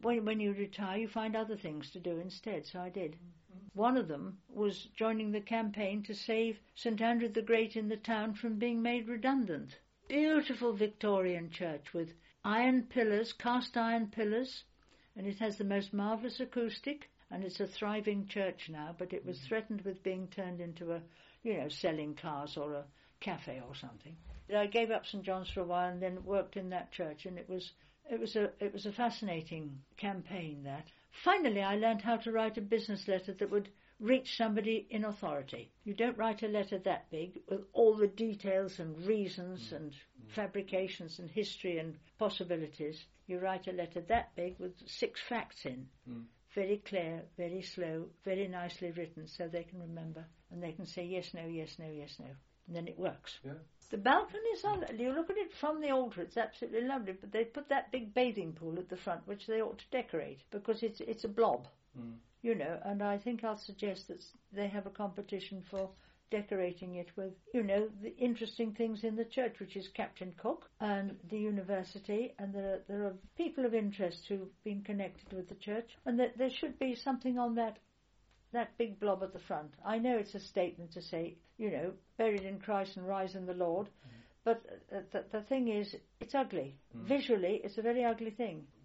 when you retire, you find other things to do instead, so I did. One of them was joining the campaign to save St Andrew the Great in the town from being made redundant. Beautiful Victorian church with iron pillars, cast iron pillars, and it has the most marvellous acoustic, and it's a thriving church now, but it was threatened with being turned into a, selling cars or a cafe or something. I gave up St John's for a while and then worked in that church, and it was a fascinating campaign, that. Finally, I learned how to write a business letter that would reach somebody in authority. You don't write a letter that big with all the details and reasons and fabrications and history and possibilities. You write a letter that big with 6 facts in. Very clear, very slow, very nicely written, so they can remember. And they can say yes, no, yes, no, yes, no. And then it works. Yeah. The balconies you look at it from the altar, it's absolutely lovely, but they put that big bathing pool at the front, which they ought to decorate, because it's a blob, and I think I'll suggest that they have a competition for decorating it with, the interesting things in the church, which is Captain Cook and the university, and there are people of interest who've been connected with the church, and that there should be something on that big blob at the front. I know it's a statement to say, buried in Christ and rise in the Lord, but the thing is, it's ugly. Visually, it's a very ugly thing.